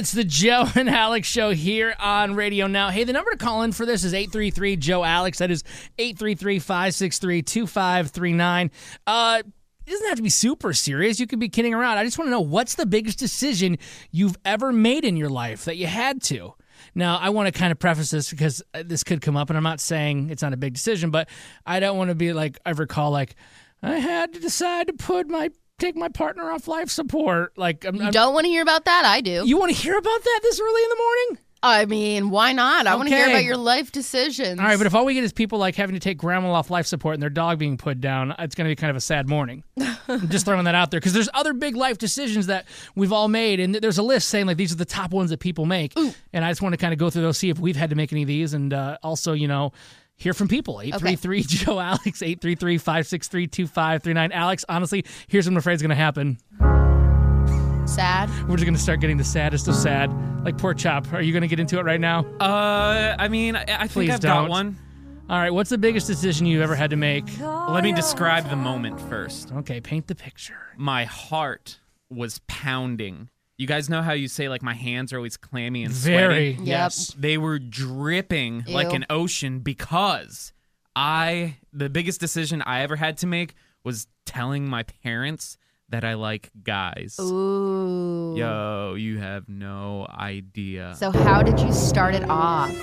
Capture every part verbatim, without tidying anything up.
It's the Joe and Alex show here on Radio Now. Hey, the number to call in for this is eight three three, Joe Alex. That is eight three three, five six three, two five three nine. Uh, it doesn't have to be super serious. You could be kidding around. I just want to know, what's the biggest decision you've ever made in your life that you had to? Now, I want to kind of preface this because this could come up, and I'm not saying it's not a big decision, but I don't want to be like, I recall, like, I had to decide to put my take my partner off life support. Like, I'm, You I'm, don't want to hear about that? I do. You want to hear about that this early in the morning? I mean, why not? I want to hear Okay. about your life decisions. All right, but if all we get is people like having to take grandma off life support and their dog being put down, it's going to be kind of a sad morning. I'm just throwing that out there because there's other big life decisions that we've all made, and there's a list saying like these are the top ones that people make. Ooh. And I just want to kind of go through those, see if we've had to make any of these, and uh, also, you know, hear from people. eight three three, Joe Alex, eight three three, five six three, two five three nine. Alex, honestly, here's what I'm afraid is going to happen. Sad? We're just going to start getting the saddest of sad. Like Pork Chop. Are you going to get into it right now? Uh, I mean, I, I think Please I've don't. got one. All right, what's the biggest decision you've ever had to make? Let me describe the moment first. Okay, paint the picture. My heart was pounding. You guys know how you say, like, my hands are always clammy and Very, sweaty? yes. They were dripping Ew. like an ocean because I, the biggest decision I ever had to make was telling my parents that I like guys. Ooh. Yo, you have no idea. So how did you start it off?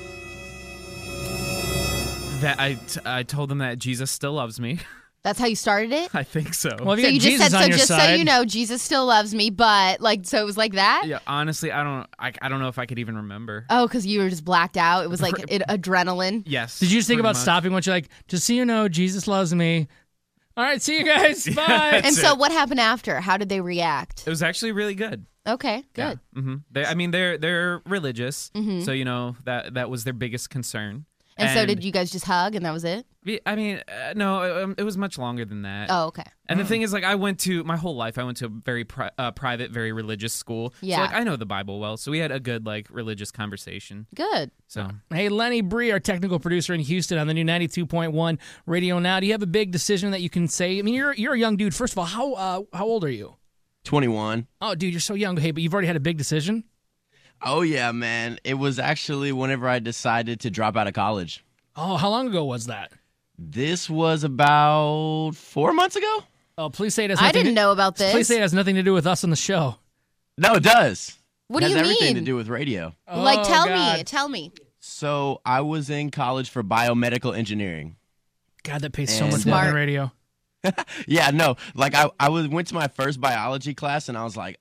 That I, t- I told them that Jesus still loves me. That's how you started it? I think so. Well, if So you you got just Jesus said, on so your just side, so you know, Jesus still loves me, but, like, so it was like that? Yeah, honestly, I don't. I, I don't know if I could even remember. Oh, because you were just blacked out. It was like it, adrenaline. Yes. did you just think pretty about much. stopping once you're like, just so you know, Jesus loves me. All right, see you guys. Bye. And That's so it. what happened after? How did they react? It was actually really good. Okay, good. Yeah. Mm-hmm. They, I mean, they're they're religious, Mhm. so you know that that was their biggest concern. And, so did you guys just hug and that was it? I mean, uh, no, um, it was much longer than that. Oh, okay. And the thing is, like, I went to my whole life. I went to a very pri- uh, private, very religious school. Yeah. So like, I know the Bible well. So we had a good like religious conversation. Good. So Hey, Lenny Bree, our technical producer in Houston on the new ninety-two point one Radio Now. Do you have a big decision that you can say? I mean, you're you're a young dude. First of all, how uh, how old are you? twenty-one. Oh, dude, you're so young. Hey, but you've already had a big decision? Oh, yeah, man. It was actually whenever I decided to drop out of college. Oh, how long ago was that? This was about four months ago? Oh, please say it has I nothing didn't to, know about this. Please say it has nothing to do with us on the show. No, it does. What it do has you everything mean? to do with radio. Like, Oh, tell God. me. Tell me. So I was in college for biomedical engineering. God, that pays so And, much uh, money on Smart. radio. Yeah, no. Like I, I was went to my first biology class and I was like,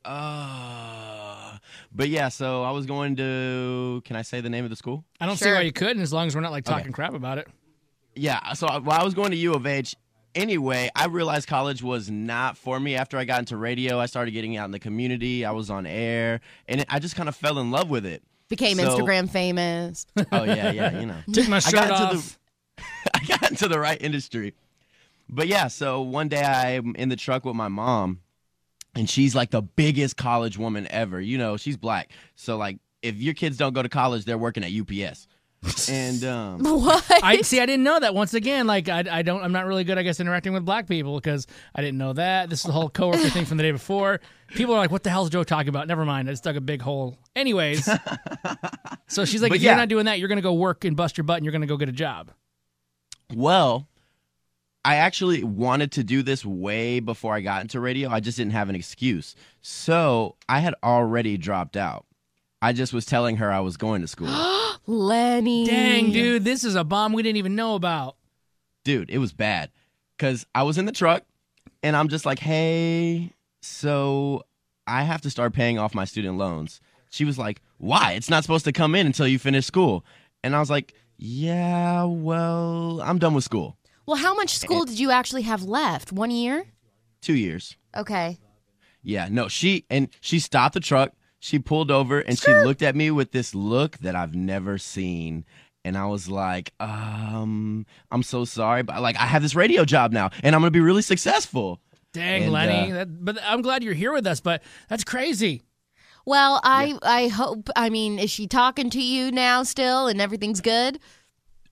uh but yeah, so I was going to can I say the name of the school? I don't see Sure. why you couldn't, as long as we're not like talking Okay. crap about it. Yeah, so I- while I was going to U of H, anyway, I realized college was not for me after I got into radio. I started getting out in the community. I was on air, and it, I just kind of fell in love with it. Became So- Instagram famous. Oh, yeah, yeah, you know. Took my I shirt got into off. the I got into the right industry. But yeah, so one day I'm in the truck with my mom, and she's like the biggest college woman ever. You know, she's black. So like if your kids don't go to college, they're working at U P S. And um What? I see. I didn't know that. Once again, like I, I don't. I'm not really good, I guess, interacting with black people because I didn't know that. This is the whole coworker thing from the day before. People are like, "What the hell is Joe talking about?" Never mind. I just dug a big hole. Anyways, so she's like, But "If you're yeah. not doing that, you're gonna go work and bust your butt, and you're gonna go get a job." well, I actually wanted to do this way before I got into radio. I just didn't have an excuse. So I had already dropped out. I just was telling her I was going to school. Lenny. Dang, dude, this is a bomb we didn't even know about. Dude, it was bad. Because I was in the truck, and I'm just like, hey, so I have to start paying off my student loans. She was like, why? It's not supposed to come in until you finish school. And I was like, yeah, well, I'm done with school. Well, how much school did you actually have left? One year? Two years. Okay. Yeah, no, she, and she stopped the truck. She pulled over, and she looked at me with this look that I've never seen. And I was like, um, I'm so sorry, but like I have this radio job now, and I'm going to be really successful. Dang, And, Lenny. uh, that, but I'm glad you're here with us. But that's crazy. Well, I I hope, I mean, is she talking to you now still and everything's good?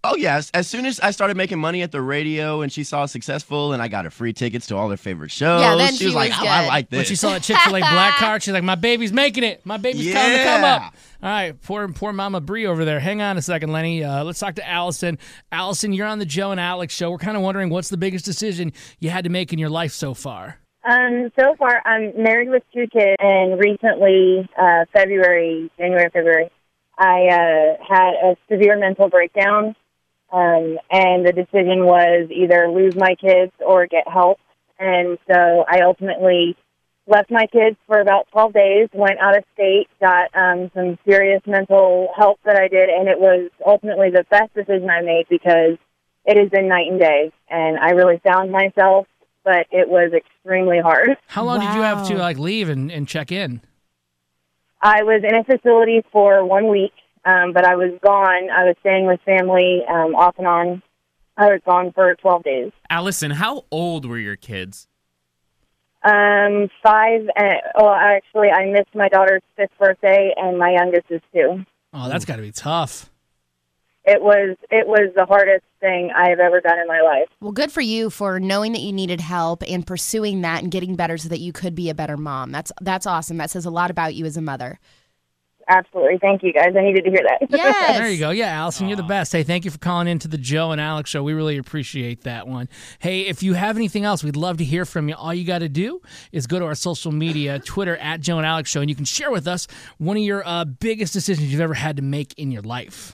Oh, yes. As soon as I started making money at the radio and she saw successful and I got her free tickets to all her favorite shows, Yeah, then she she was like, was oh, I good. like When this. she saw that Chick-fil-A black card, she's like, my baby's making it. My baby's time to come Yeah. up. All right, poor poor Mama Bree over there. Hang on a second, Lenny. Uh, let's talk to Allison. Allison, you're on the Joe and Alex show. We're kind of wondering what's the biggest decision you had to make in your life so far? Um, so far, I'm married with two kids, and recently, uh, February, January, February, I uh, had a severe mental breakdown, um, and the decision was either lose my kids or get help. And so I ultimately left my kids for about twelve days, went out of state, got um, some serious mental help that I did, and it was ultimately the best decision I made because it has been night and day, and I really found myself, but it was extremely hard. How long did you have to Wow. like leave and, and check in? I was in a facility for one week, um, but I was gone. I was staying with family um, off and on. I was gone for twelve days. Allison, how old were your kids? Um, five, and, well, actually, I missed my daughter's fifth birthday, and my youngest is two. Oh, that's got to be tough. It was it was the hardest thing I have ever done in my life. Well, good for you for knowing that you needed help and pursuing that and getting better so that you could be a better mom. That's that's awesome. That says a lot about you as a mother. Absolutely. Thank you, guys. I needed to hear that. Yes. There you go. Yeah, Allison, you're the best. Hey, thank you for calling into the Joe and Alex show. We really appreciate that one. Hey, if you have anything else, we'd love to hear from you. All you got to do is go to our social media, Twitter at Joe and Alex show, and you can share with us one of your uh, biggest decisions you've ever had to make in your life.